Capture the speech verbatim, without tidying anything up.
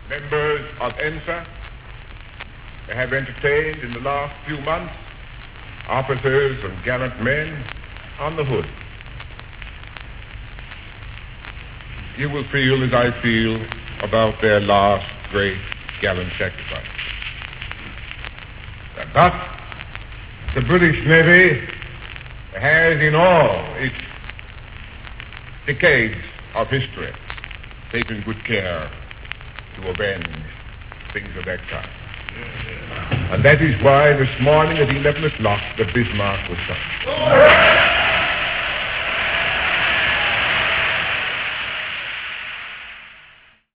members of ENSA have entertained in the last few months officers and gallant men on the hood. You will feel as I feel about their last great gallant sacrifice. And thus, the British Navy has in all its decades of history taken good care to avenge things of that kind. And that is why this morning at eleven o'clock the Bismarck was sunk.